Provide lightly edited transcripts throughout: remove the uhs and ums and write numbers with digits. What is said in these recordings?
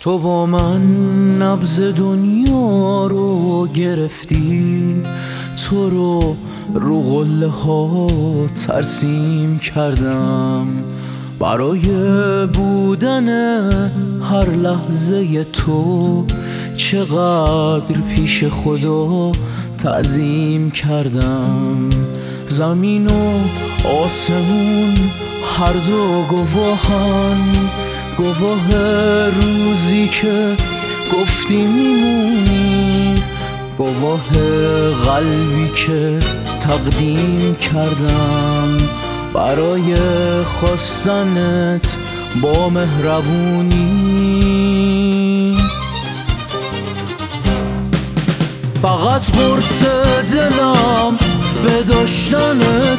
تو با من نبض دنیا رو گرفتی، تو رو قله ها ترسیم کردم. برای بودن هر لحظه تو چقدر پیش خدا تعظیم کردم. زمین و آسمون هر دو گواهن، گواه روزی که گفتی میمونی، گواه قلبی که تقدیم کردم برای خواستنت با مهربونی. فقط قرص دلم به داشتن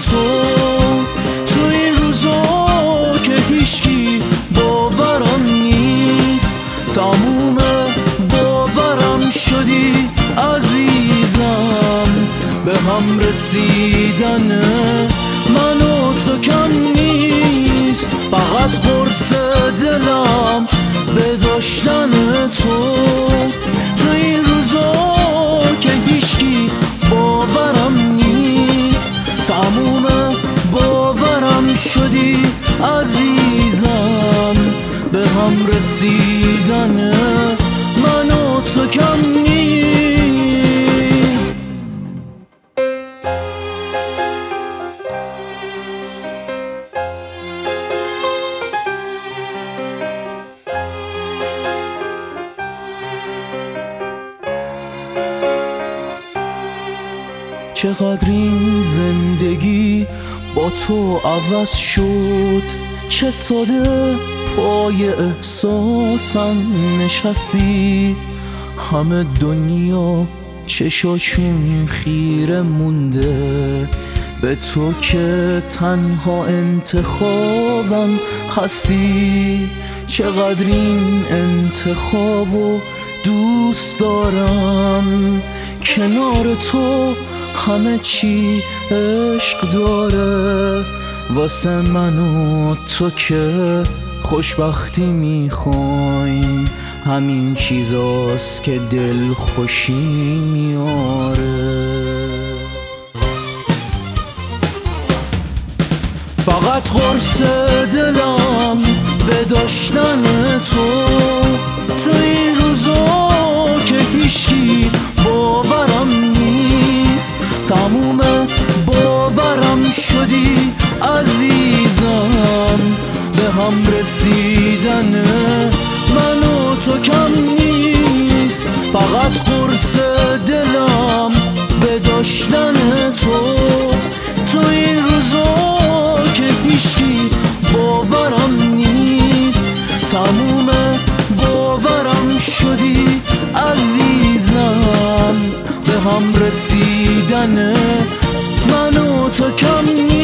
تو این روزا که هیچکی باورم نیست. تموم باورم شدی عزیزم، به هم رسیدن من و تو کم نیست. فقط قرص دلم به داشتن تو این روزا که هیچکی باورم نیست. تموم باورم شدی عزیزم، به هم رسیدن من و تو کم نیست. چقدر این زندگی با تو عوض شد، چه ساده پای احساسم نشستی. همه دنیا چشاشون خیره مونده به تو که تنها انتخابم هستی. چقدر این انتخابو دوست دارم، کنار تو همه چی عشق داره. واسه من و تو که خوشبختی میخوایم، همین چیزاست که دل خوشی میاره. فقط قرص دلم به داشتن تو این روزا که هیچکی باورم نیست. تموم باورم شدی عزیزم، به هم رسیدن من و تو کم نیست. فقط قرص دلم به داشتن تو این روزا که هیچکی باورم نیست. تموم باورم شدی عزیزم، به هم رسیدن من و تو کم نیست.